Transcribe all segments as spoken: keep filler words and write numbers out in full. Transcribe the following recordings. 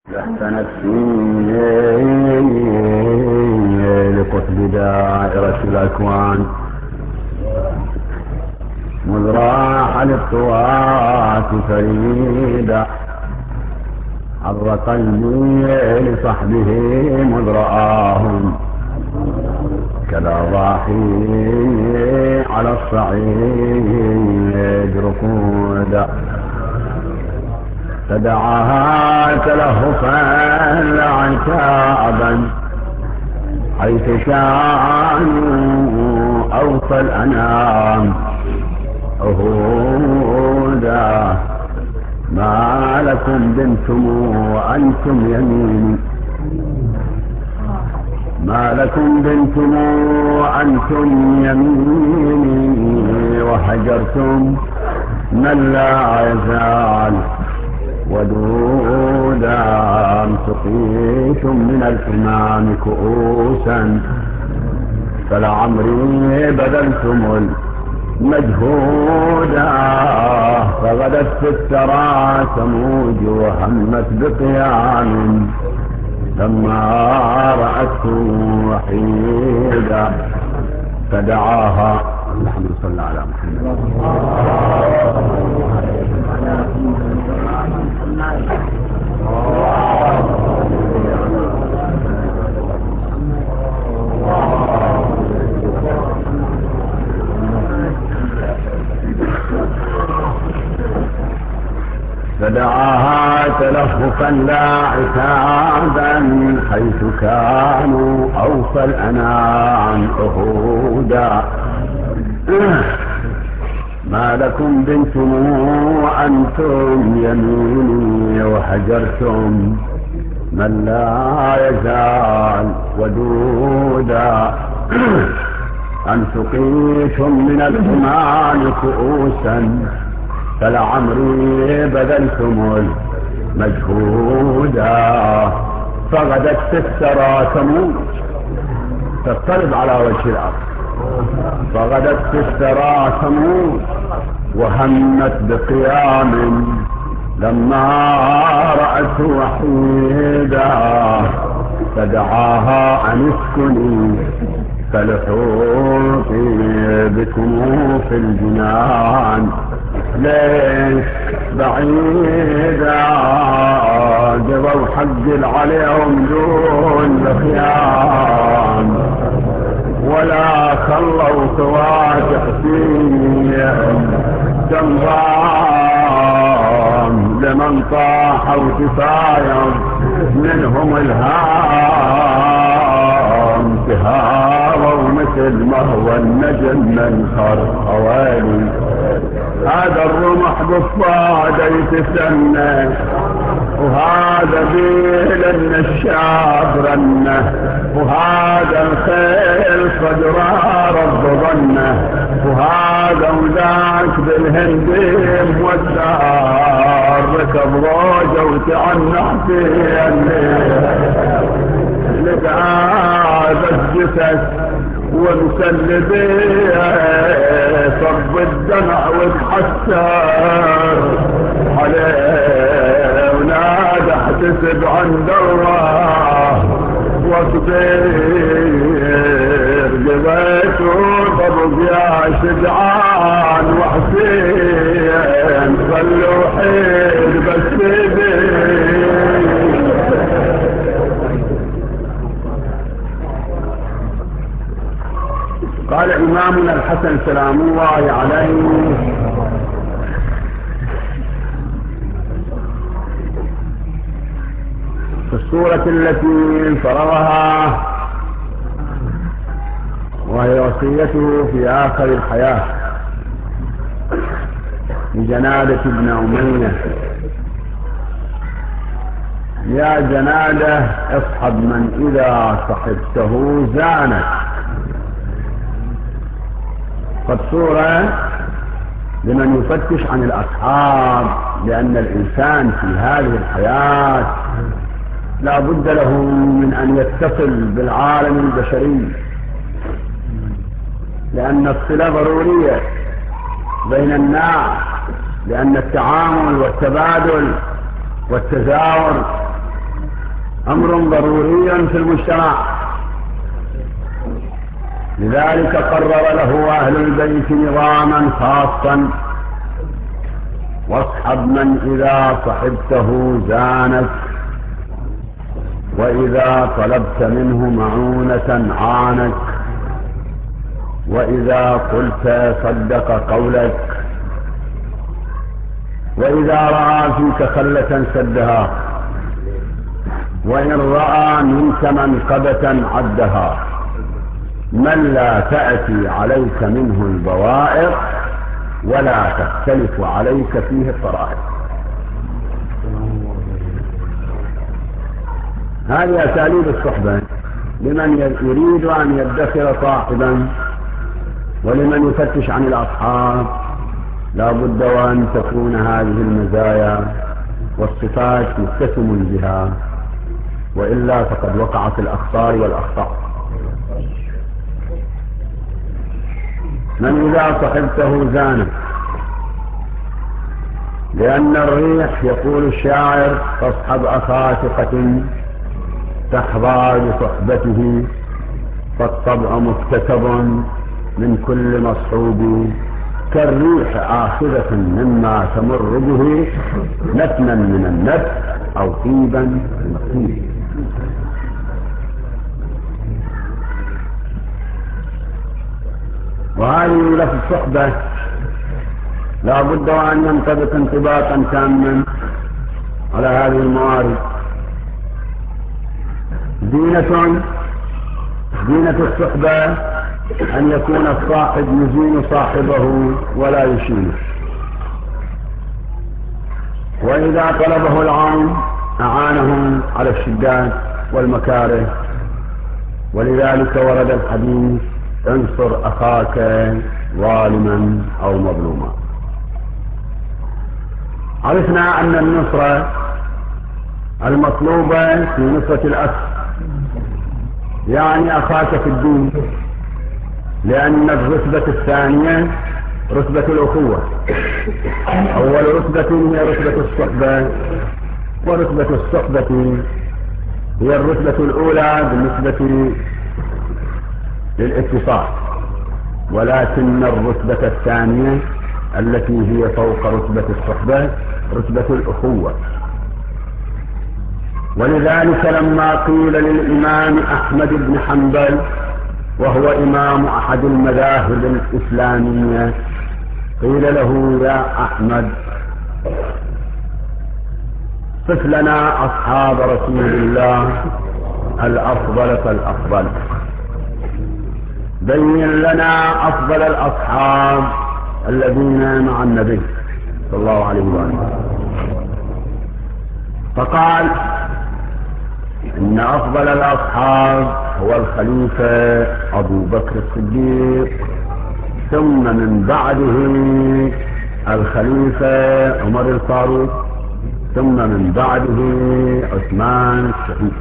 أحسنت لقطب دائرة الأكوان مذ راح للطوات فريدا عر قلبي لصحبه مذ رآهم كلا ضاحي على الصعيد ركودا فدعاها تلهفا عتابا حيث كانوا أوفى الأنام عهودا ما لكم بنتم وأنتم يمين ما لكم بنتم وأنتم يمين وهجرتم من لا يزال ودودا سقيتم من الحمام كؤوسا فلعمري بذلتم المجهودا فغدت في الثرى ثمود وهمت بقيام لما رأته وحيدا فدعاها. اللهم صل على محمد. فدعاها تلهفا لا عتابا حيث كانوا أوفى الأنام عهودا ما لكم بنتم وأنتم يميني وهجرتم من لا يزال ودودا أن سقيتم من الحمام كؤوسا فلعمري بذلتم المجهودا فغدت في الثرى تموت تضطرب على وجه الأرض فغدت في الثرى تموت وهمت بقيام لما رأت وحيدا فدعاها أن اسكني فلحوقي بكم في الجنان ليش بعيدا جبوا حق عليهم دون الخيام ولا خلوا فواتح فيه جنبان لمن طاحوا كفايا منهم الهام تهاووا مثل ما هو النجم من خرق حوالي هذا الرمح بالصعد يتسنى وهذا بيه لن الشعب رنه وهذا الخيل صدره رب ظنه وهذا وذاك بالهندي مودار ركب روجه وتعنح فيه لقى الجسد ومسلبيه صب الدمع وتحسر عليه ونادى احتسب عند الله واصبر جبيت وطبق يا شجعان وحسين خلوا حيد بس قال إمامنا الحسن سلام الله عليه في السورة التي فرغها وهي وصيته في آخر الحياة لجنادة ابن أمية يا جنادة اصحب من إذا صحبته زانت. فالصورة لمن يفتش عن الأصحاب لأن الإنسان في هذه الحياة لا بد له من أن يتصل بالعالم البشري لأن الصلة ضرورية بين الناس لأن التعامل والتبادل والتزاور أمر ضروري في المجتمع، لذلك قرر له أهل البيت نظاما خاصا: واصحب من إذا صحبته زانك، وإذا طلبت منه معونة عانك، وإذا قلت صدق قولك، وإذا رأى فيك خلة سدها، وإن رأى منك منقبة عدها، من لا تأتي عليك منه البوائق ولا تختلف عليك فيه الطرائق. هذه أساليب الصحبة لمن يريد أن يدخر صاحبا، ولمن يفتش عن الأصحاب لا بد وأن تكون هذه المزايا والصفات متسم بها، وإلا فقد وقع في الأخطار والأخطاء. من إذا صحبته زانك، لأن الريح يقول الشاعر: تصحب أخا ثقة تحظى بصحبته، فالطبع مكتسب من كل مصحوب، كالريح آخذة مما تمر به، نتنا من النفس أو طيبا من الطيب. وهذه لفظ الصحبة لا بد وأن ينطبق انطباقا تاما على هذه الموارد. دينة دينة الصحبة أن يكون الصاحب يزين صاحبه ولا يشينه، وإذا طلبه العون أعانه على الشدات والمكاره، ولذلك ورد الحديث: انصر أخاك ظالما أو مظلوما. عرفنا أن النصرة المطلوبة في نصرة الأخ يعني أخاك في الدين، لأن الرتبة الثانية رتبة الأخوة. أول رتبة هي رتبة الصحبة، ورتبة الصحبة هي الرتبة الأولى بالنسبة للاتصال، ولكن الرتبة الثانية التي هي فوق رتبة الصحبة رتبة الأخوة. ولذلك لما قيل للإمام أحمد بن حنبل، وهو إمام أحد المذاهب الإسلامية، قيل له: يا أحمد، صف لنا أصحاب رسول الله الأفضل فالأفضل، بين لنا أفضل الأصحاب الذين مع النبي صلى الله عليه وسلم. فقال: إن أفضل الأصحاب هو الخليفة أبو بكر الصديق، ثم من بعده الخليفة عمر الفاروق، ثم من بعده عثمان الشهيد.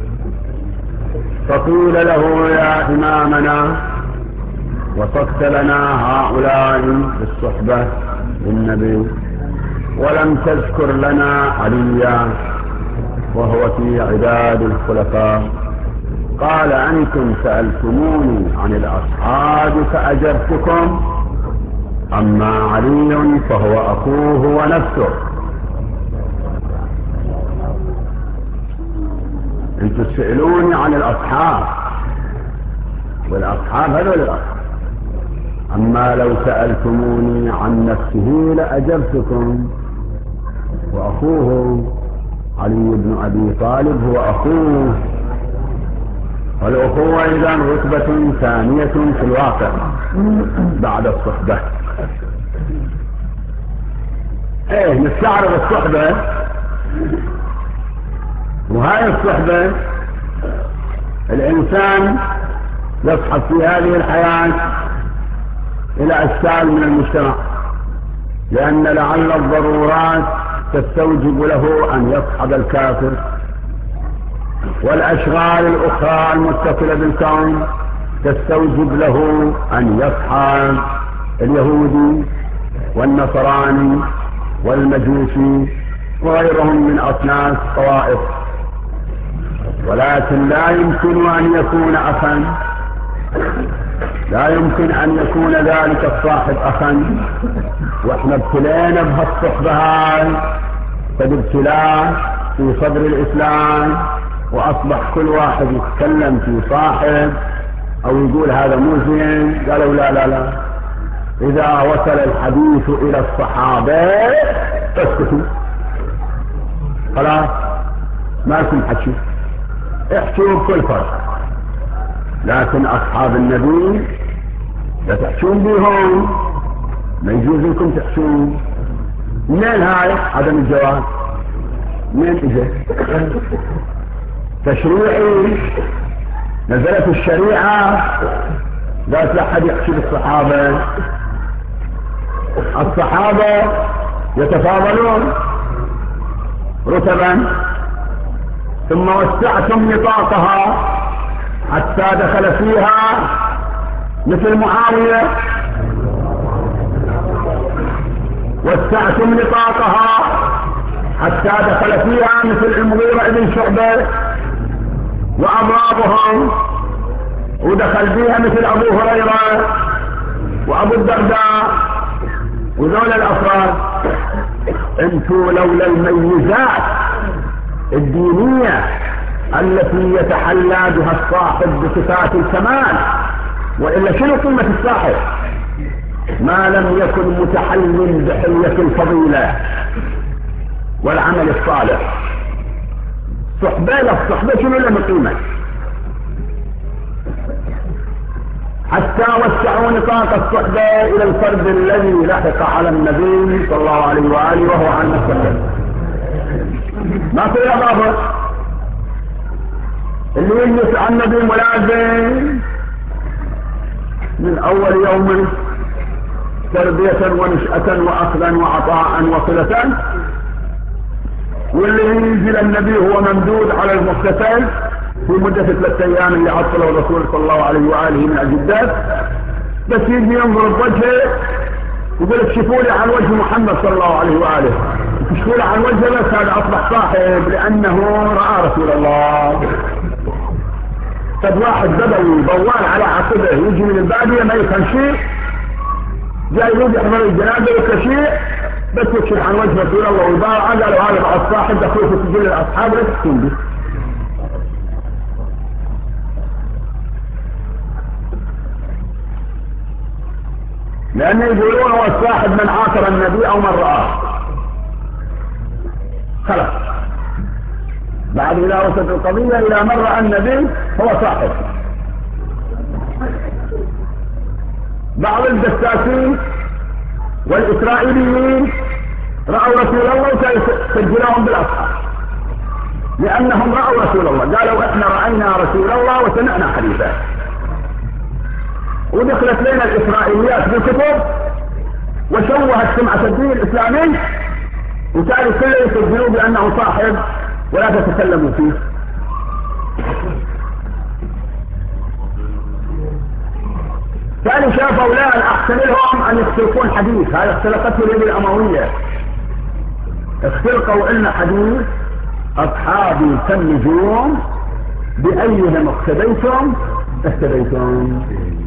فقيل له: يا إمامنا، وصفت لنا هؤلاء بالصحبة للنبي ولم تذكر لنا عليا وهو في عداد الخلفاء. قال: أنتم سألتموني عن الأصحاب فأجبتكم، أما علي فهو أخوه ونفسه. أنتم تسألوني عن الأصحاب، والأصحاب هذول الأصحاب، أما لو سألتموني عن نفسه لأجبتكم، وأخوه علي بن أبي طالب هو أخوه. والأخوة إذا رتبة ثانية في الواقع بعد الصحبة. ايه نستعرض الصحبة، وهاي الصحبة الإنسان يصحب في هذه الحياة إلى أشكال من المجتمع، لأن لعل الضرورات تستوجب له أن يصحب الكافر، والأشغال الأخرى المتصلة بالكون تستوجب له أن يصحب اليهودي والنصراني والمجوسي وغيرهم من أصناف طوائف. ولكن لا يمكن أن يكون أخا، لا يمكن أن يكون ذلك الصاحب أخا وإحنا ابتلينا بهالصحبة هاي، قد ابتلاه في صدر الإسلام وأصبح كل واحد يتكلم في صاحب أو يقول هذا مو زين. قالوا لا لا لا، إذا وصل الحديث إلى الصحابة فاسكتوا، خلاص ما لكم حكي، احكوا بكل فرق، لكن أصحاب النبي لا تحكون بهم، ما يجوز لكم تحكون. منين هاي عدم الجواز؟ منين اجى؟ تشريعي، نزلت الشريعة قالت لا أحد يحكي بالصحابة. الصحابة يتفاضلون رتبا، ثم وسعتم نطاقها حتى دخل فيها مثل معاوية، وسعتم نطاقها حتى دخل فيها مثل المغيرة بن شعبة وأضرابهم، ودخل فيها مثل أبو هريرة وأبو الدرداء وذول الأفراد. انتوا لولا الميزات الدينية التي يتحلى بها الصاحب بصفات الكمال، وإلا شنو قيمة الصاحب ما لم يكن متحل بحلية الفضيلة والعمل الصالح؟ صحبة للصحبة شنو لهم قيمة؟ حتى وسعوا نطاق الصحبة إلى الفرد الذي لحق على النبي صلى الله عليه وآله وهو عن نفسه، ما في إضافة. اللي يجلس عن النبي ملازم من أول يوم تربية ونشأة وأخذا وعطاء وصلة، واللي ينزل النبي هو ممدود على المغتسل في مدة ثلاثة أيام اللي عطله الرسول صلى الله عليه وآله من الجدات، بس يجي ينظر بوجهه يقول اكشفوا لي عن وجه محمد صلى الله عليه وآله، اكشفوا لي عن وجهه، بس هذا أصبح صاحب لأنه رأى رسول الله. قد واحد بدوي بوال على عقبه يجي من البادية ما يفهم شيء، جاي يجي يحضر الجنازة وكل شيء، بس يكشف عن وجه رسول الله ويبارع، قالوا هذا بعد صاحب دخلوا في سجل الأصحاب لا تحكم به. لأنه يقولون هو الصاحب من عاصر النبي أو من رآه، خلاص بعد إذا وصلت القضية إلى من رأى النبي هو صاحب. بعض الدساسين والإسرائيليين رأوا رسول الله وسجلوهم بالأصحاب لأنهم رأوا رسول الله، قالوا احنا رأينا رسول الله وسمعنا حديثه، ودخلت لنا الإسرائيليات بالكتب وشوهت سمعة الدين الإسلامي، وكانوا كله يسجلوا بأنه صاحب ولا تتكلموا فيه. كانوا شافوا لا الأحسن لهم أن يختلقون حديث، هذا اختلقته اليد الأموية، اختلقوا لنا حديث أصحابي كالنجوم بأيهم اقتديتم اهتديتم،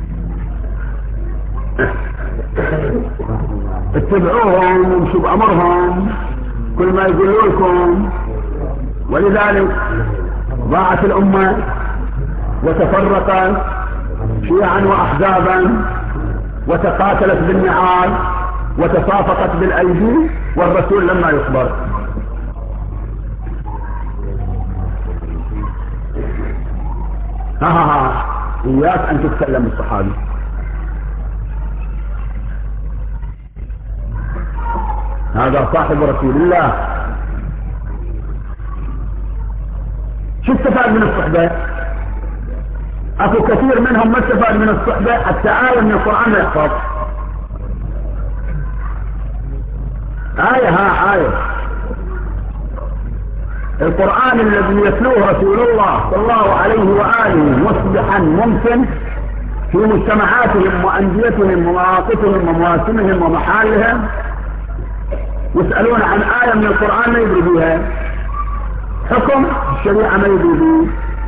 اتبعوهم وامشوا بأمرهم كل ما يقولوا لكم. ولذلك ضاعت الأمة وتفرقت شيعا وأحزابا وتقاتلت بالنعال وتصافقت بالأيدي، والرسول لما يخبر. ها ها ها إياك أن تتكلم بالصحابي، هذا صاحب رسول الله. شو استفاد من الصحبة؟ اكو كثير منهم ما استفاد من الصحبة حتى آية من القرآن ما يحفظ. آية ها آية القرآن الذي يتلوه رسول الله صلى الله عليه وآله مصبحا ممكن في مجتمعاتهم وأنديتهم ومواقفهم ومواسمهم ومحالهم، يسألون عن آية من القرآن ما يدري بها، حكم الشريعة ما يدري به،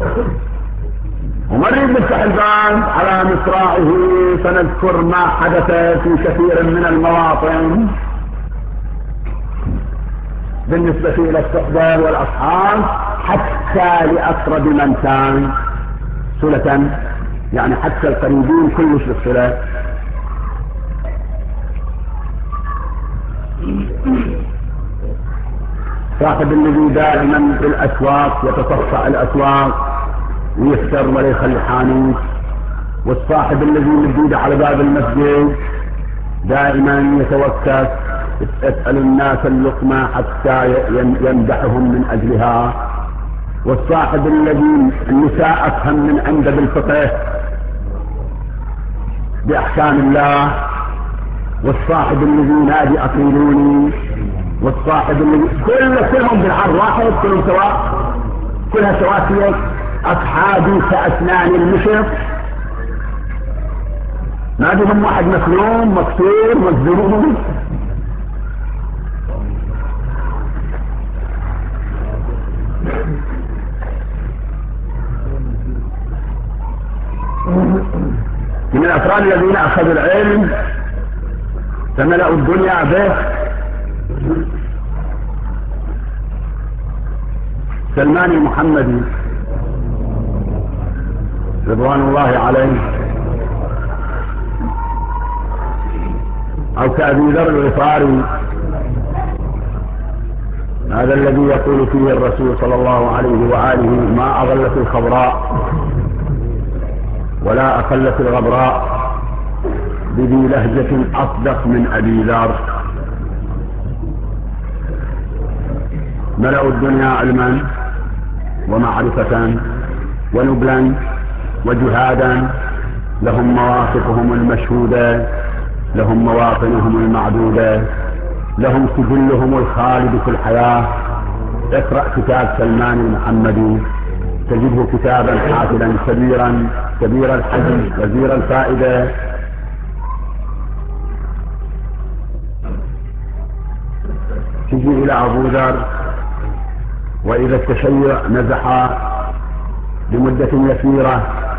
ومريد نفتح الباب على مصراعه فنذكر ما حدث في كثير من المواطن بالنسبة إلى الصحبة والأصحاب حتى لأقرب من كان صلة، يعني حتى القريبين كلش بالصلة. صاحب الذي دائما في الأسواق يتصفع الأسواق ويفتر ولا يخلي حانوت، والصاحب الذي مديد على باب المسجد دائما يتوكس يسأل الناس اللقمة حتى يمدحهم من أجلها، والصاحب الذي النساء أفهم من عنده بالفقه بأحكام الله، والصاحب الذي نادي أطيلوني، والصاحب الذي كل كلهم بالعرض واحد، كلهم سواء، كلها سواسية، أصحابي كأسنان المشط، ما بهم واحد مكلوم مكسور مجذوب. من الأفراد الذين أخذوا العلم فملأوا الدنيا به سلمان المحمدي رضوان الله عليه، أو كأبي ذر الغفاري، هذا الذي يقول فيه الرسول صلى الله عليه وآله: ما أغلت الخضراء ولا أقلت الغبراء بذي لهجة أصدق من أبي ذر. ملأوا الدنيا علما ومعرفة ونبلا وجهادا، لهم مواقفهم المشهودة، لهم مواطنهم المعدودة، لهم سجلهم الخالد في الحياة. اقرأ كتاب سلمان المحمدي تجده كتابا حافلا كبيرا كبير الحجم وزير الفائدة. تجي إلى أبو ذر وإذا التشيع نزح لمدة يسيرة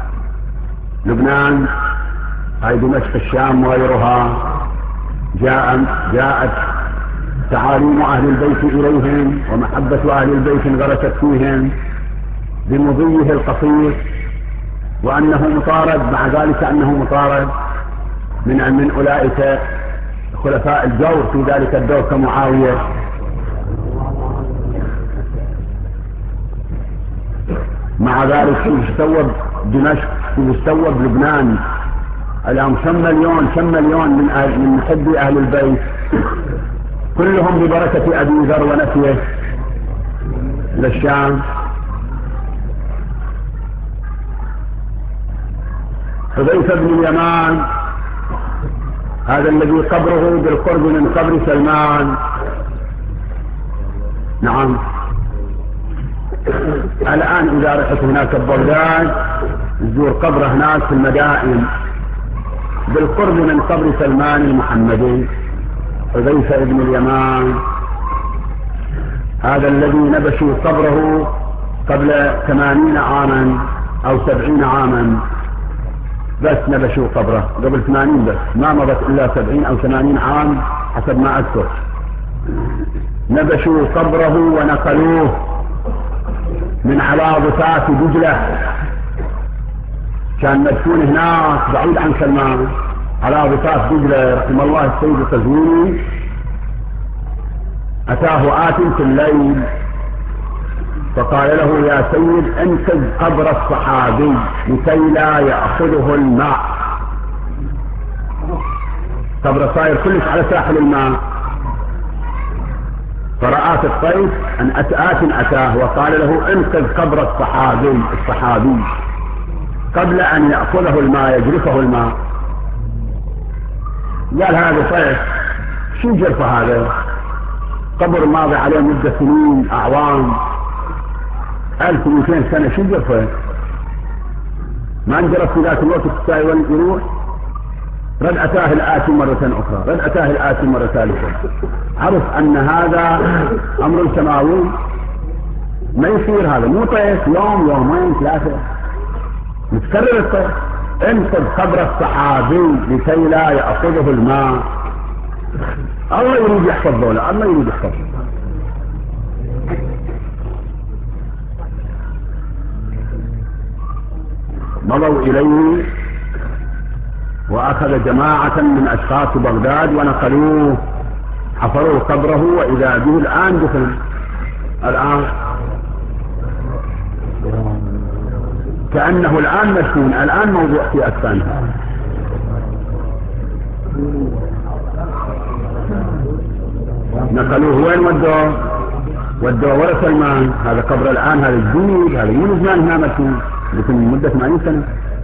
لبنان أي دمشق الشام وغيرها، جاء جاءت تعاليم أهل البيت إليهم ومحبة أهل البيت انغرست فيهم بمضيه القصير، وأنه مطارد، مع ذلك أنه مطارد من من أولئك خلفاء الجور في ذلك الدور كمعاوية. مع ذلك يستوب دمشق يستوب لبنان اليوم كم مليون كم مليون من أهل من محبي أهل البيت، كلهم ببركة أبي ذر ونفيه للشام. حذيفة بن اليمان هذا الذي قبره بالقرب من قبر سلمان، نعم الآن إذا رحت هناك ببغداد تزور قبره هناك في المدائن بالقرب من قبر سلمان المحمدي. حذيفة بن اليمان هذا الذي نبشوا قبره قبل ثمانين عاما أو سبعين عاما، بس نبشوا قبره قبل ثمانين، بس ما مضت إلا سبعين أو ثمانين عام حسب ما أذكر. نبشوا قبره ونقلوه من على ضفاف دجلة، كان مدفون هناك بعيد عن سلمان على ضفاف دجلة. رحم الله السيد القزويني، أتاه آت في الليل فقال له: يا سيد انقذ قبر الصحابي لكي لا يأخذه الماء. قبر صاير كلش على ساحل الماء، فرآت الطيف أن آت أتاه وقال له: انقذ قبر الصحابي الصحابي قبل أن يأخذه الماء يجرفه الماء. قال: هذا طيف شو جرفه؟ هذا قبر ماضي عليه مدة سنين أعوام ألف ومئتين سنة، شو جرفه؟ ما انجرف في ذات الوقت السائل يروح. رد أتاه الآتي مرة أخرى، رد أتاه الآتي مرة ثالثة. عرف أن هذا أمر سماوي، ما يصير هذا، مو طيف يوم يومين ثلاثة متكرر الطيف. انقذ قبر الصحابي لكي لا يأخذه الماء. الله يريد يحفظ دولة، الله يريد يحفظ. مضوا إليه وأخذ جماعة من أشخاص بغداد ونقلوه، حفروا قبره وإذا به الآن دفن. الآن كأنه الآن مدفون، الآن موضوع في أكفانها. نقلوه وين ودوه؟ ودوه ورا سلمان. هذا قبر الآن، هذا الجديد، هذا من زمان هنا مدفون، لكن من مدة ثمانين سنة.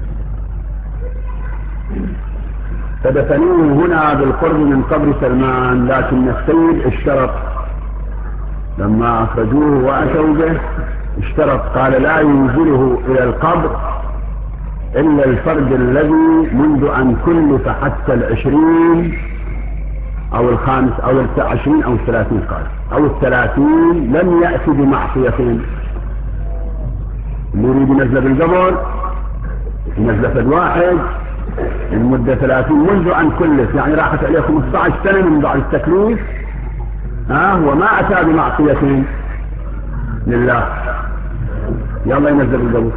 فدفنوه هنا بالقرب من قبر سلمان، لكن السيد اشترط لما أخرجوه وأتوا به، اشترط قال لا ينزله إلى القبر إلا الفرد الذي منذ أن كلف حتى العشرين أو الخامس أو العشرين أو الثلاثين، قال أو الثلاثين لم يأتي بمعصيتين. اللي يريد ينزل بالقبر ينزل فد واحد المدة ثلاثين منذ أن كلف، يعني راحت عليه خمسة عشر سنة من بعد التكليف، ها وما أتى بمعصيتين لله، يلا ينزل بالقبر.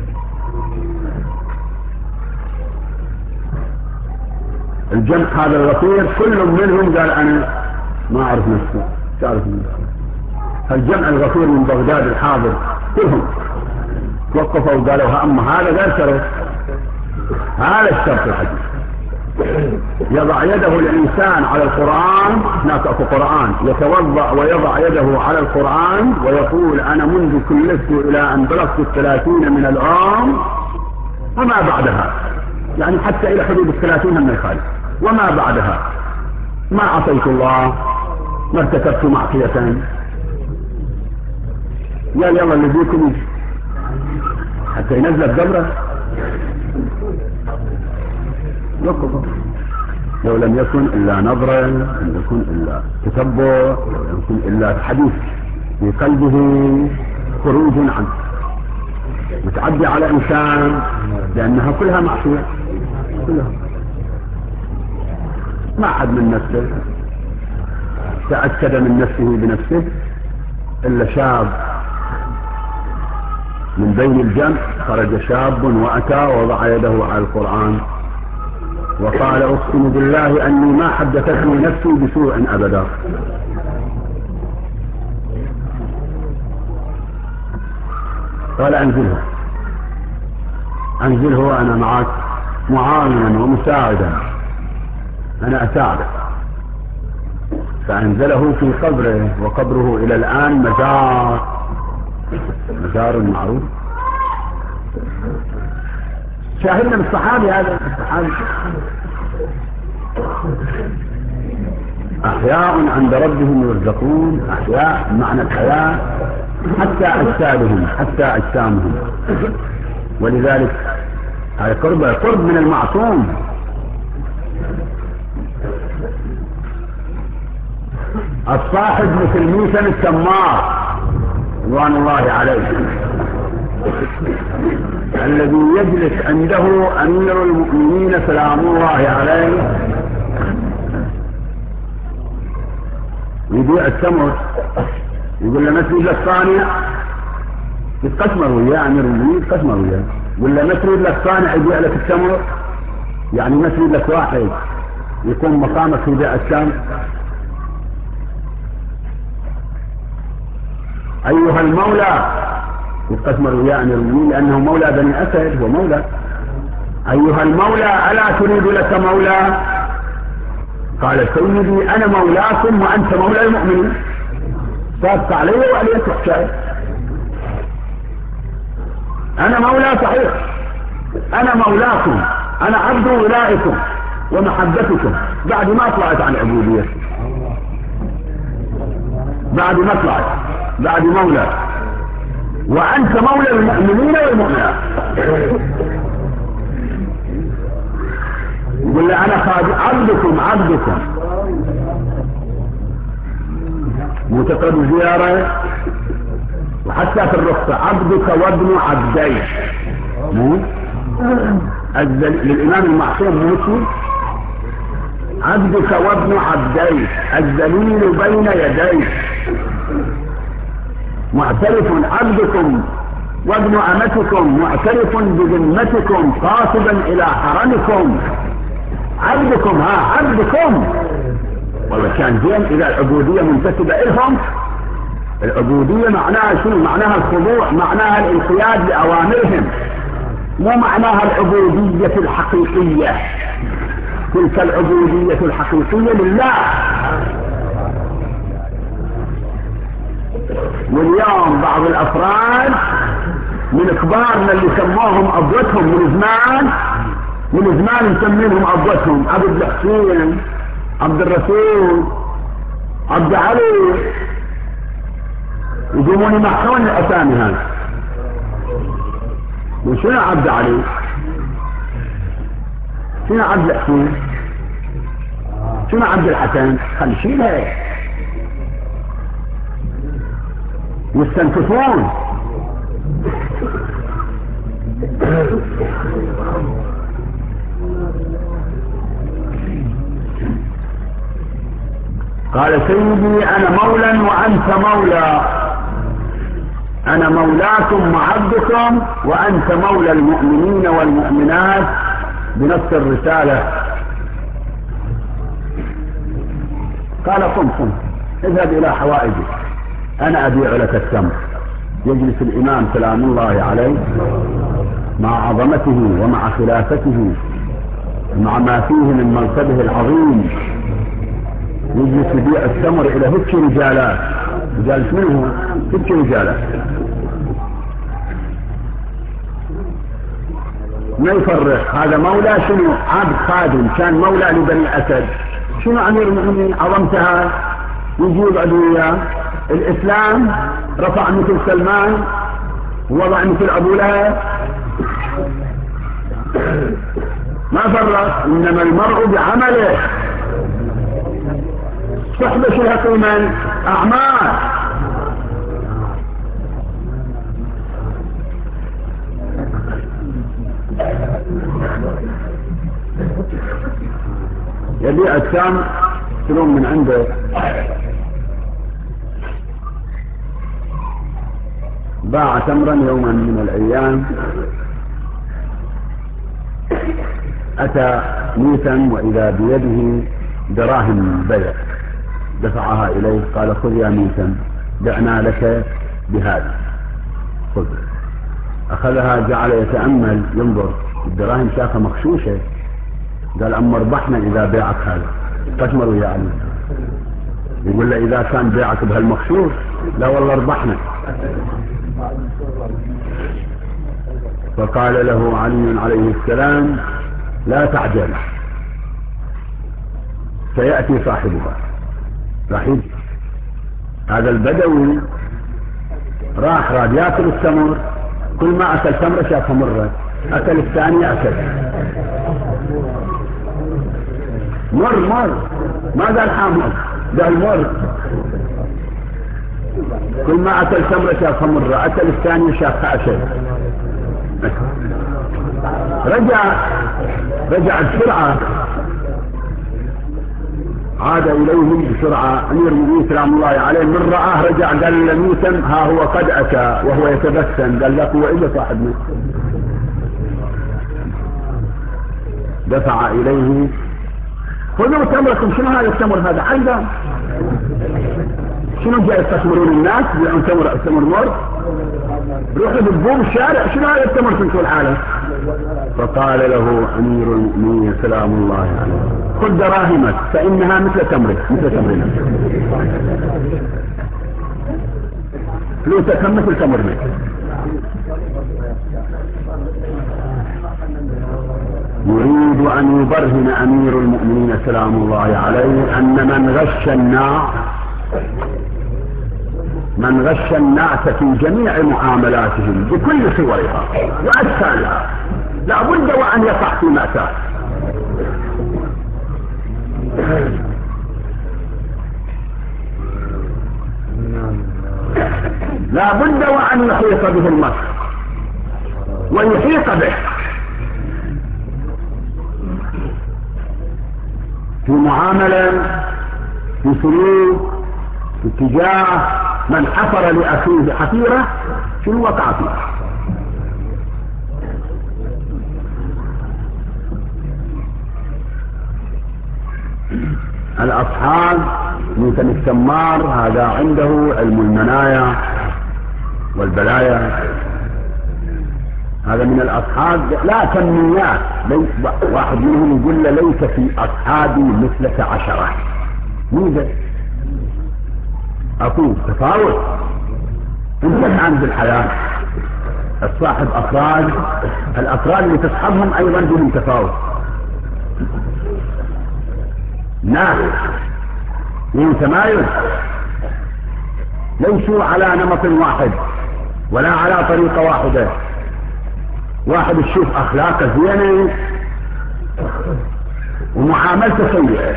الجمع هذا الغفير كل منهم قال أنا ما أعرف نفسي، تعرف نفسي. الجمع الغفير من بغداد الحاضر كلهم توقفوا وقالوا أما هذا غير شرط، هذا الشرط الحديث. يضع يده الإنسان على القرآن، هناك أكو قرآن، يتوضأ ويضع يده على القرآن ويقول أنا منذ كلفت إلى أن بلغت الثلاثين من العام وما بعدها، يعني حتى إلى حدود الثلاثين هم يخالف، وما بعدها ما عصيت الله، ما ارتكبت معصية. يا يلا اللي بيكم حتى ينزل قبره يقف. لو لم يكن إلا نظرا، لم يكن إلا تتبع، لم يكن إلا حديث في قلبه خروج عنه متعدي على إنسان، لأنها كلها معصية كلها. ما أحد من نفسه تأكد من نفسه بنفسه إلا شاب من بين الجمع، خرج شاب وأتى ووضع يده على القرآن وقال أقسم بالله أني ما حدثتني نفسي بسوء أبدا. قال أنزله أنزله وأنا معك معاونا ومساعدا، أنا أساعدك. فأنزله في قبره، وقبره إلى الآن مزار مزار معروف. شاهدنا من الصحابي، هذا الصحابي أحياء عند ربهم يرزقون، أحياء معنى الحياة حتى أجسادهم حتى أجسامهم. ولذلك هذا قرب قرب من المعصوم. الصاحب مثل ميسم السمار رضوان الله عليه، الذي يجلس عنده أمير المؤمنين سلام الله عليه يبيع التمر، يقول له ما تريد لك صانع، يتقسمر وياه أمير المؤمنين، يتقسمر وياه، يقول له ما تريد لك صانع يبيع لك التمر، يعني ما تريد لك واحد يكون مقامك في بيع التمر. أيها المولى، يتقسمر وياه أمير المؤمنين لأنه مولى بني أسد ومولى. أيها المولى ألا تريد لك مولى؟ قال سيدي أنا مولاكم وأنت مولى المؤمنين، صادق علي وعليك حكاية. أنا مولى صحيح، أنا مولاكم، أنا عبد ولائكم ومحبتكم بعد ما طلعت عن عبودية، بعد ما طلعت، بعد مولى، وأنت مولى المؤمنين والمؤمنات. يقول لي أنا خادم عبدكم عبدكم. متقد زيارة حتى في الرخصة عبدك وابن عبديك للإمام المعصوم موسى عبدك وابن عبديك الذليل بين يديك معترف عبدكم وابن أمتكم معترف بذمتكم قاصدا إلى حرمكم عبدكم ها عبدكم والله كان زين إذا العبودية منتسبة إلهم. العبودية معناها شنو؟ معناها الخضوع، معناها الانقياد لأوامرهم، مو معناها العبودية الحقيقية. تلك العبودية الحقيقية لله. واليوم بعض الأفراد من كبارنا اللي سموهم أبوتهم من زمان من زمان نسميهم أبوتهم عبد الحسين عبد الرسول عبد علي يجيبون يمحون الأسامي هذه. وشنو عبد علي؟ شنو عبد الحسين؟ شنو عبد الحسن؟ خلي شيلها يستنكفون. قال سيدي أنا مولا وأنت مولى، أنا مولاكم وعبدكم وأنت مولى المؤمنين والمؤمنات بنفس الرسالة. قال قم قم اذهب إلى حوائجك أنا أبيع لك التمر. يجلس الإمام سلام الله عليه مع عظمته ومع خلافته مع ما فيه من منصبه العظيم، يجلس يبيع التمر إلى هيك رجالات. جالس منه هيك رجالات ما يفرق هذا مولى شنو عبد خادم، كان مولى لبني أسد. شنو أمير المؤمنين عظمتها يجيب عدوية الإسلام رفع مثل سلمان ووضع مثل أبو لهب ما فرق. إنما المرء بعمله. صحبة شلها قيمة أعمال. يبيع التمر يشترون من عنده باع تمرا يوما من الأيام أتى ميتا وإذا بيده دراهم بيع دفعها إليه قال خذ يا ميتا بعنا لك بهذا خذ. أخذها جعل يتأمل ينظر الدراهم شافها مخشوشة قال أما ربحنا إذا بيعك هذا تشمروا يا علي. يقول له إذا كان بيعك بهالمخشوش لا والله ربحنا. فقال له علي عليه السلام لا تعجل سيأتي صاحبها. رحيل هذا البدوي راح راد ياكل التمر، كل ما أكل تمرة شافها مرة، أكل الثانية أكل مر مر ما قال حامل قال مر. كل ما أكل تمرة شافها مرة، أكل الثانية شافها أكل. رجع رجع بسرعة عاد إليهم بسرعة أمير المؤمنين سلام الله عليه من رآه رجع قال لميتا ها هو قد أتى وهو يتبسم قال لك هو إلا صاحبنا. دفع إليه خذوا تمركم. شنو هذا التمر هذا عيدا؟ شنو جاي تستثمرون الناس بيعون تمر التمر مر؟ روحوا بالبوم الشارع شنو هذا التمر في كل العالم؟ فقال له أمير المؤمنين سلام الله عليه خذ دراهمك فإنها مثل تمرك مثل تمرنا. فلوسك مثل تمرنا. يريد أن يبرهن أمير المؤمنين سلام الله عليه أن من غش الناس من غش الناس في جميع معاملاتهم بكل صورها وأشكالها لا بد وأن يقع في مأساة. لا بد وأن يحيط به المكر ويحيط به في معاملة، في سلوك، في اتجاه. من حفر لأخيه حفيرة شنو وقع فيه؟ الأصحاب مثل السمار هذا عنده علم المنايا والبلايا، هذا من الأصحاب لا كميات. واحد منهم يقول له ليس في أصحابي مثلك عشرة. ماذا أقول تفاوت؟ انت الآن بالحياة الصاحب أفراد، الأفراد اللي تصحبهم أيضا بهم تفاوت. ناس من تمايز ليسوا على نمط واحد ولا على طريقة واحدة. واحد تشوف أخلاقه زينة ومعاملته سيئة،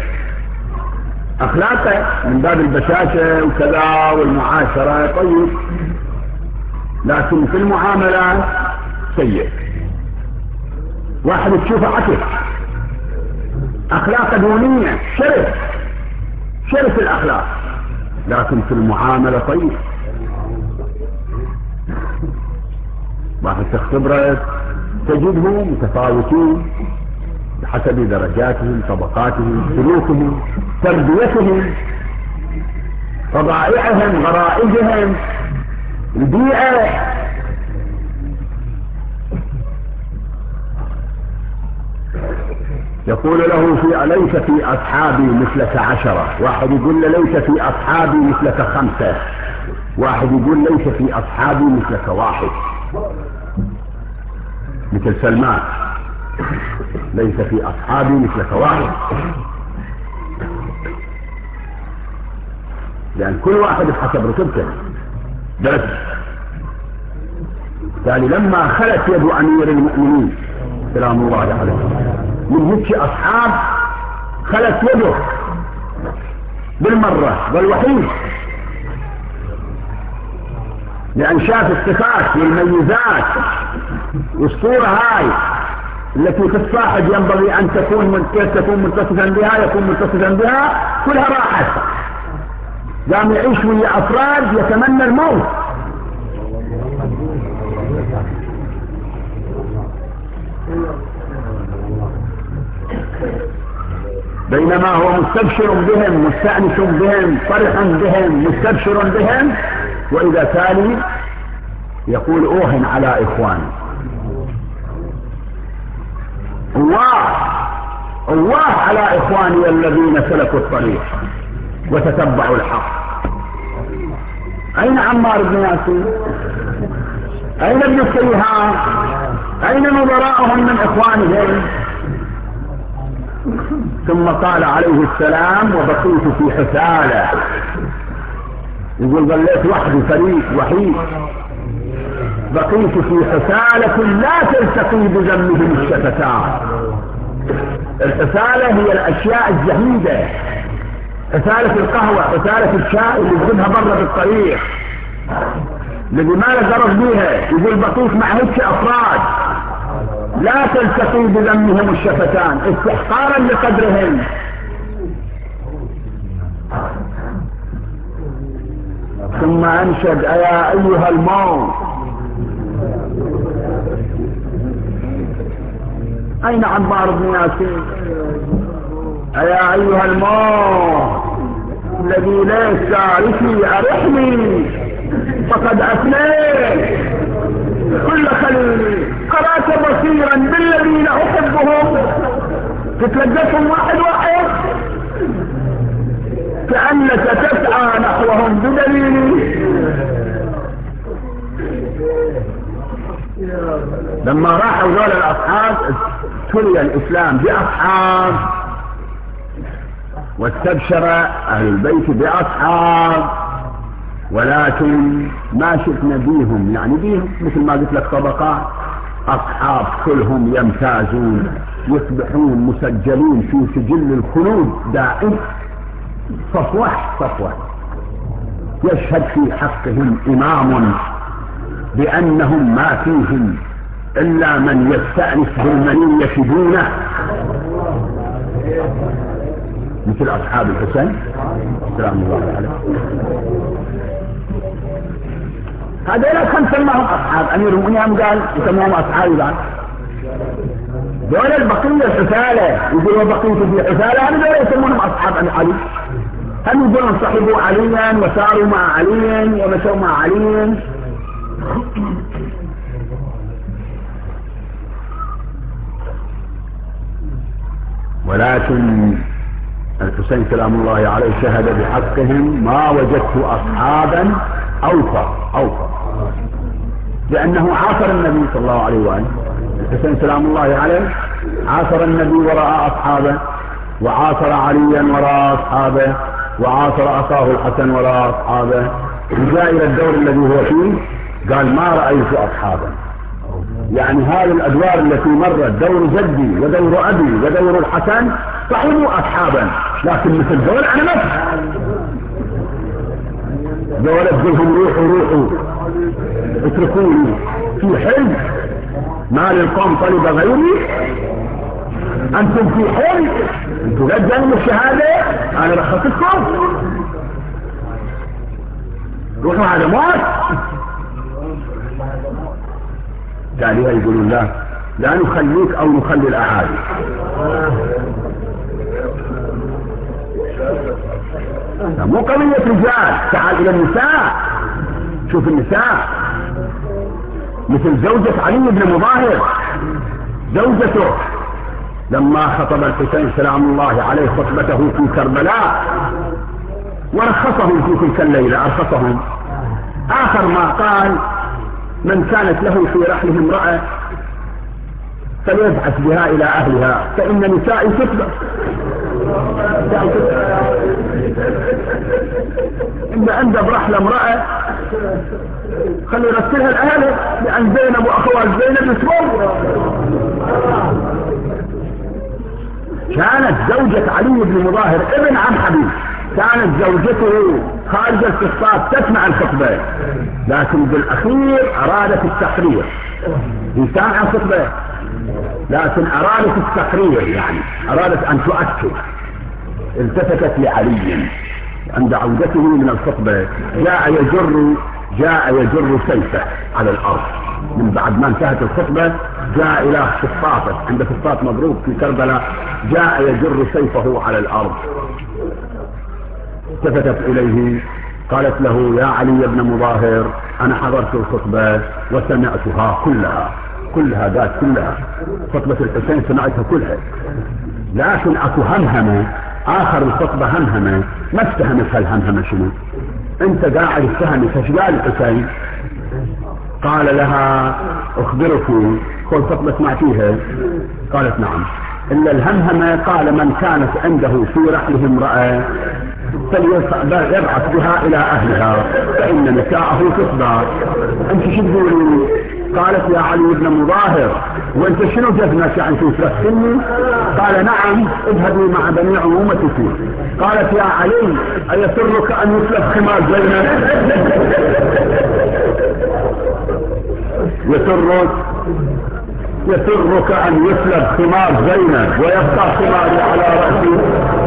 أخلاقه من باب البشاشة وكذا والمعاشرة طيب، لكن في المعاملات سيء. واحد تشوفه عكس، أخلاقه دونية، شرف شرف الأخلاق، لكن في المعاملة طيب. واحد تختبره تجدهم متفاوتين بحسب درجاتهم، طبقاتهم، سلوكهم، تربيتهم، طبائعهم، غرائزهم، البيئة. يقول له في ليس في أصحابي مثلك عشرة، واحد يقول له ليس في أصحابي مثلك خمسة، واحد يقول ليس في أصحابي مثلك واحد. مثل سلمان ليس في أصحابي مثلك واحد، لأن كل واحد بحسب رتبته درجة. يعني لما خلت يد أمير المؤمنين سلام الله عليه من هيك أصحاب خلت يده بالمرة والوحيد، لأن شاف الصفات والميزات والصورة هاي التي في الصاحب ينبغي أن تكون تكون متصفا بها، يكون متصفا بها، كلها راحت. قام يعيش ويا أفراد يتمنى الموت. بينما هو مستبشر بهم، مستأنس بهم، فرح بهم، مستبشر بهم، وإذا تالي يقول اوهن على إخواني. الله الله على إخواني الذين سلكوا الطريق وتتبعوا الحق. أين عمار بن ياسين؟ أين ابن السيهان؟ أين نظراءهم من إخوانهم؟ ثم قال عليه السلام وبقيت في حثالة، يقول ظليت وحدي فريق وحيد، بقيت في حثالة لا تلتقي بذمهم الشفتان. الحثالة هي الأشياء الزهيدة، حثالة القهوة، حثالة الشاي اللي يجيبها برا بالطريق، الذي ما له غرض بيها. يقول بقيت مع هيك أفراد لا تلتقي بذمهم الشفتان استحقارا لقدرهم. ثم أنشد أيا أيها الموت أين عمار بن ياسين؟ أيا أيها الموت الذي ليس تعرفي أرحني فقد أفنيت كل خليل، قرأت بصيرا بالذين أحبهم، تتلقتهم واحد واحد كأنك تسعى نحوهم بدليل. لما راحوا دول الأصحاب ابتلي الإسلام بأصحاب، واستبشر أهل البيت بأصحاب، ولكن ما شفنا بيهم، يعني بيهم مثل ما قلت لك طبقات. أصحاب كلهم يمتازون، يصبحون مسجلين في سجل الخلود دائم، صفوة صفوة. يشهد في حقهم إمام بأنهم ما فيهم إلا من يستأنس بالمنية دونه، مثل أصحاب الحسين سلام الله عليه. هذول كان سماهم أصحاب أمير المؤمنين، قال يسموهم أصحاب بعد. دول البقية الحثالة يقولوا بقية في حثالة، هذول دول يسمونهم أصحاب علي. هم يقولون صحبوا عليا وساروا مع علي ومشوا مع علي. ولكن الحسين سلام الله عليه شهد بحقهم ما وجدت أصحابا أوفى أوفى، لأنه عاصر النبي صلى الله عليه وآله. الحسين سلام الله عليه عاصر النبي ورأى أصحابه، وعاصر عليا ورأى أصحابه، وعاصر أخاه الحسن ورأى أصحابه، وجاء إلى الدور الذي هو فيه قال ما رأيت أصحابا. يعني هذه الأدوار التي مرت دور جدي ودور أبي ودور الحسن صحبوا أصحابا، لكن مثل دول أنا ما دول أبدلهم روحوا روحوا اتركوني في حلم ما للقوم طلب غيري، أنتم في حلم أنتم لا تجنبوا الشهادة أنا رخصتكم روحوا على موت. عليها يقولون لا لا نخليك او نخلي الاعادي. مو قضية رجال، تعال الى النساء، شوف النساء مثل زوجة علي بن مظاهر، زوجته لما خطب الحسين سلام الله عليه خطبته في كربلاء ورخصهم في تلك الليلة، ارخصهم. اخر ما قال من كانت له في رحله امرأة فليبعث بها الى اهلها فان نسائي تتبع. ان عنده برحلة امرأة خلي يرسلها لاهله، لان زينب واخوات زينب يسمون. كانت زوجة علي بن مظاهر ابن عم حبيب، كانت زوجته خارج الفسطاط تسمع الخطبة، لكن بالاخير ارادت التحرير. هي سامعة الخطبة لكن ارادت التحرير، يعني ارادت ان تؤكد. التفتت لعلي عند عودته من الخطبة، جاء يجر جاء يجر سيفه على الارض من بعد ما انتهت الخطبة، جاء الى فسطاطه عند فسطاط مضروب في كربلاء، جاء يجر سيفه على الارض. التفتت اليه قالت له يا علي بن مظاهر انا حضرت الخطبة وسمعتها كلها كلها ذات كلها خطبة الحسين سمعتها كلها، لكن اكو همهمة اخر الخطبة همهمة ما اتهمت هالهمهمة شنو؟ انت قاعد اتهمت ايش قال الحسين؟ قال لها اخبرك كل خطبة سمعتيها؟ قالت نعم. الا الهمهمة قال من كانت عنده في رحله امرأة فليبعث بها الى اهلها فان نساءه تصدر. انت شو تقولي؟ قالت يا علي بن مظاهر وانت شنو جزمك يعني ترسلني؟ قال نعم اذهبي مع بني عمومتك. قالت يا علي ايسرك ان يسلب خمار زينب؟ يسرك يسرك ان يسلب خمار زينب ويبقى خماري على رأسي؟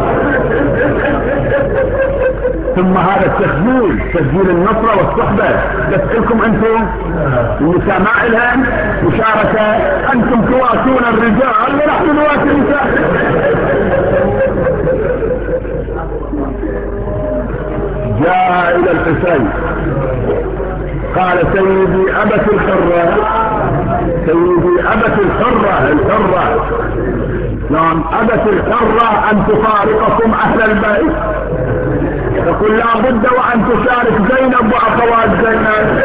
ثم هذا التسجيل تسجيل النصرة والصحبة بسألكم انتم النساء ما إلهن مشاركة، انتم تواسون الرجال ونحن نواسي النساء. جاء الى الحسين قال سيدي أبت الحرة سيدي أبت الحرة الحرة نعم أبت الحرة أن تفارقكم أهل البيت، يقول لا بد وأن تشارك زينب وأخوات زينب.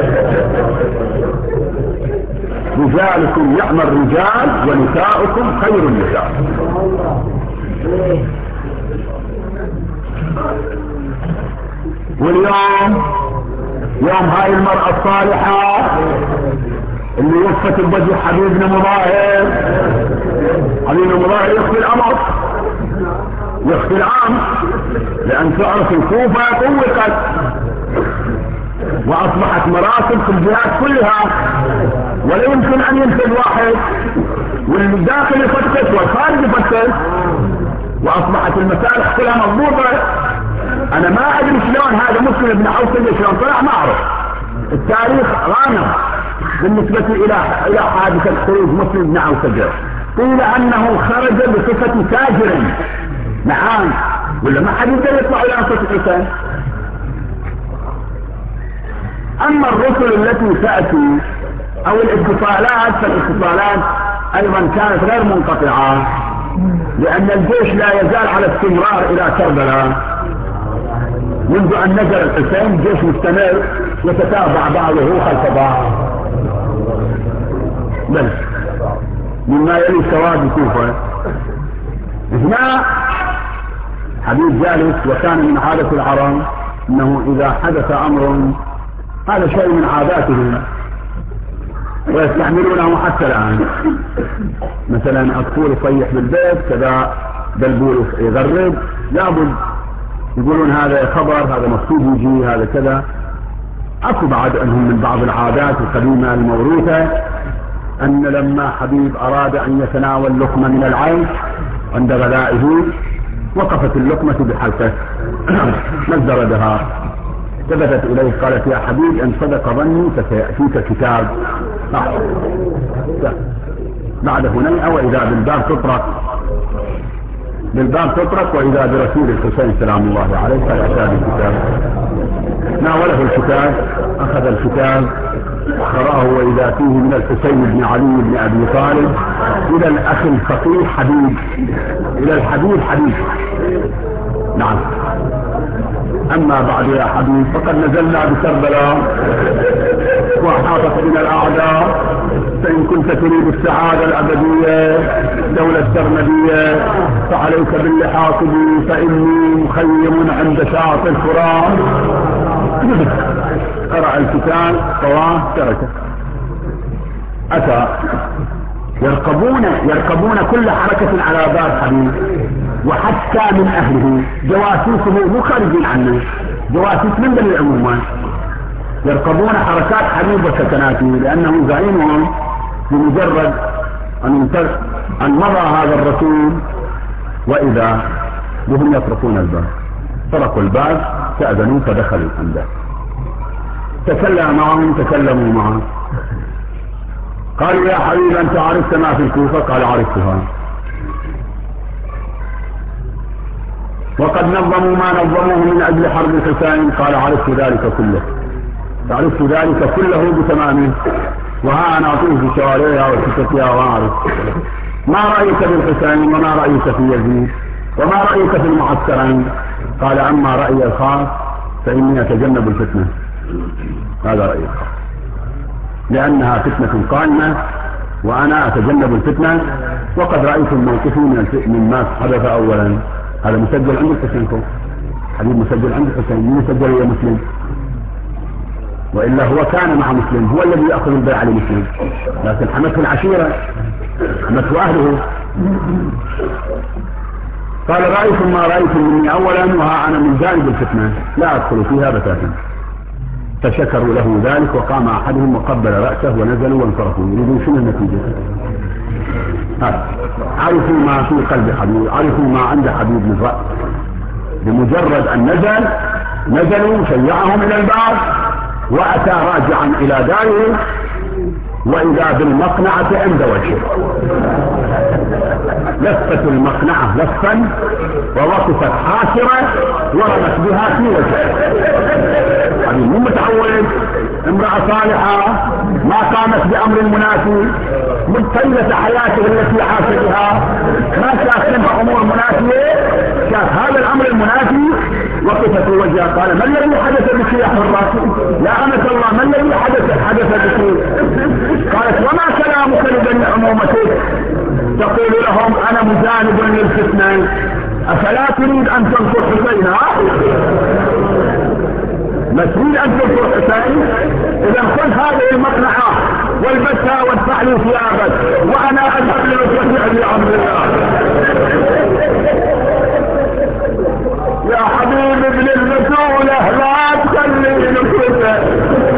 رجالكم يعمى الرجال ونساؤكم خير النساء. واليوم يوم هاي المرأة الصالحة اللي وفت الوجه حبيب بن مظاهر، حبيب بن مظاهر يخفي الأمر يخفي العام، لأن تعرف الكوفة طوقت واصبحت مراتب في الجهات كلها، ولا يمكن ان ينفذ واحد والداخل يفتش والخارج يفتش، واصبحت المسالح كلها مضبوطه. انا ما ادري شلون هذا مسلم بن عوسجة شلون طلع، ما اعرف. التاريخ غامض بالنسبه الى الى حادثه خروج مسلم بن عوسجة. قيل انه خرج بصفه تاجر، نعم، ولا ما حد يقدر يطلع الى انفس الحسين. اما الرسل التي تاتي او الاتصالات، فالاتصالات ايضا كانت غير منقطعه، لان الجيش لا يزال على استمرار الى كربلاء. منذ ان نزل الحسين الجيش مستمر يتتابع بعضه خلف بعض. بل مما يلي سواد الكوفه هنا حبيب جالس، وكان من عادة العرب انه اذا حدث امر، هذا شيء من عاداتهم ويستعملونه حتى الان، مثلا عصفور يصيح بالبيت كذا، بلبول يغرد، لابد يقولون هذا خبر، هذا مكتوب يجي، هذا كذا. اكو بعد انهم من بعض العادات القديمة الموروثة ان لما حبيب اراد ان يتناول لقمة من العيش عند غذائه، وقفت اللقمة بحلقه ما زردها، ثبتت اليه قالت يا حبيب ان صدق ظني فسيأتيك كتاب بعد هنيئة، واذا بالباب تطرق بالباب تطرق واذا برسول الحسين سلام الله عليه فيأتى بالكتاب. ناوله الكتاب، اخذ الكتاب قرأه، واذا فيه من الحسين بن علي بن ابي طالب الى الاخ الفقيه حبيب، الى الحبيب حبيب. نعم. اما بعد يا حبيب فقد نزلنا بكربلاء واحاطت بنا الاعداء، فان كنت تريد السعادة الابدية دولة سرمدية فعليك باللحاق بي، فاني مخيم عند شاطئ الفرات. قرأ الكتاب طواه تركه. اتى يرقبون يرقبون كل حركة على باب حبيب، وحتى من اهله جواسيسه مو خارجين عنه، جواسيس من بني العمومات يرقبون حركات حبيب وسكناته، لانه زعيمهم بمجرد ان ان مضى هذا الرسول واذا بهم يطرقون الباب. طرقوا الباب فاذنوا فدخلوا عنده، تكلم معهم تكلموا معه، قالوا يا حبيب انت عرفت ما في الكوفة؟ قال عرفتها. وقد نظموا ما نظموه من اجل حرب الحسين؟ قال عرفت ذلك كله، عرفت ذلك كله بتمامه، وها انا اطوف في شوارعها وسكتها واعرف. ما رايك بالحسين وما رايك في يزيد وما رايك في المعسكرين؟ قال اما رايي الخاص فاني اتجنب الفتنه، هذا رايي الخاص، لانها فتنه قائمه وانا اتجنب الفتنه، وقد رايت موقفي من مما حدث اولا. هذا مسجل عند الحسين، حبيب مسجل عند الحسين، مين مسجل يا مسلم؟ والا هو كان مع مسلم، هو الذي ياخذ البيعه لمسلم، لكن حمته العشيره، حمته اهله. قال رايتم ما رايتم مني اولا، وها انا من جانب الفتنه لا ادخل فيها بتاتا. فشكروا له ذلك، وقام احدهم وقبل راسه ونزلوا وانصرفوا. يريدون شنو النتيجه؟ عرفوا ما في قلب حبيب، عرفوا ما عند حبيب من رأس. بمجرد ان نزل نزلوا شيعهم الى الباب، واتى راجعا الى داره، واذا بالمقنعة عند وجهه. لفت المقنعة لفا ووقفت حاسرة ورمت بها في وجهه. حبيب مو متعود، امرأة صالحة ما قامت بامر منافي، مطيلة حياته التي عاش بها، ما شاف منها امور منافية، شاف هذا الامر المنافي وقفت في وجهه. قال ما الذي حدث بك يا حرة؟ يا أمة الله ما الذي حدث حدث بك؟ قالت وما كلامك لبني عمومتك؟ تقول لهم انا مجانب للفتنة، افلا تريد ان تنصر حسين؟ ما تريد ان تنصر حسين؟ اذا خذ هذه المقنعة والبسها وادفع لي ثيابك وانا اذهب لنصرتها بامر الله. يا حبيب ابن البتولة لا تخلي نصرته،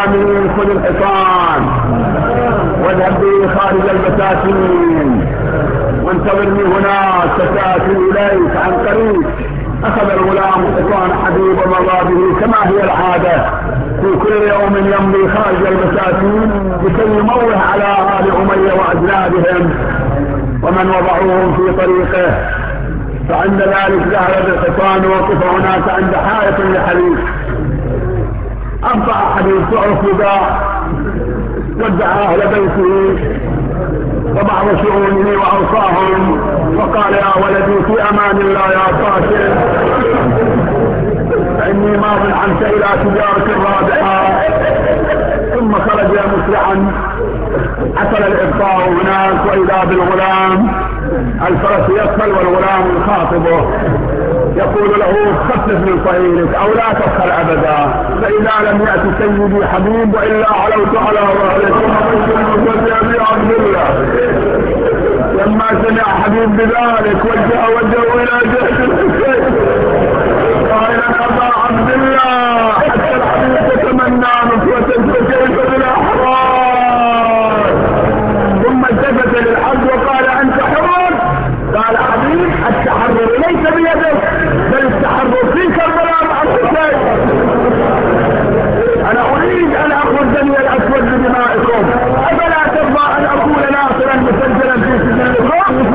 الامين خذ الحصان واذهب به خارج البساتين وانتظرني هناك ستاتي اليك عن قريب. اخذ الغلام حصان حبيب ومضى به كما هي العاده في كل يوم يمضي خارج البساتين لكي يموه على آل أمية وأجنادهم ومن وضعوهم في طريقه. فعند ذلك ذهب بالحصان ووقف هناك عند حائط لحبيب. أبطأ حبيب تعرف وداع ودعا أهل بيته وبعض شؤونه وأوصاهم وقال يا ولدي في أمان الله يا قاتل فإني ماض عنك إلى تجارة رابحة. ثم خرج مسرعا حصل الإبطاء هناك وإذا بالغلام الفرس يدخل والغلام يخاطبه يقول له خفف من طريقك أو لا تدخل أبدا فإذا لم يأتي سيدي حبيب وإلا علوت على ظهرك وجه عبد الله. لما سمع حبيب بذلك وجه وجهه إلى جهة الحسين قال أبا عبد الله حتى الحبيب تتمنى نصرة كيف بالأحرار. ثم التفت للعبد وقال أنت حر؟ قال حبيب التحرر ليس بيدك بل التحرر في كربلاء مع الحسين. أنا أريد أن أخذ دمي الأسود بدمائكم أفلا ترضى أن أكون ناصرا مسجلا في سجن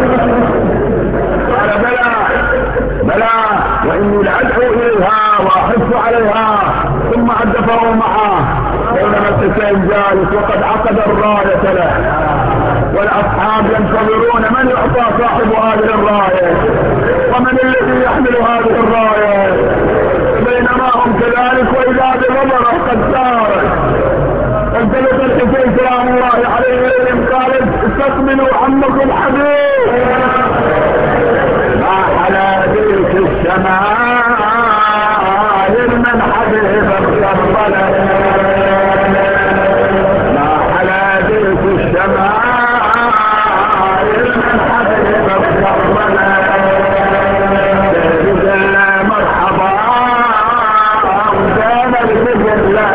قال بلى بلى وإني لأدعو إليها وأحث عليها. ثم عدفه معه بينما الحسين جالس وقد عقد الراية له والأصحاب ينتظرون من يعطى صاحب هذه الراية ومن الذي يحمل هذه الراية. بينما هم كذلك وإذا بغبرة قد سارت فانطلق الحسين سلام الله عليه إليهم قال استقبلوا عمكم حبيب ما حلا بيك الشمائل من حبيب الكربلاء ما حلا بيك الشمائل من حبيب الكربلاء مرحبا وزان الفجر لا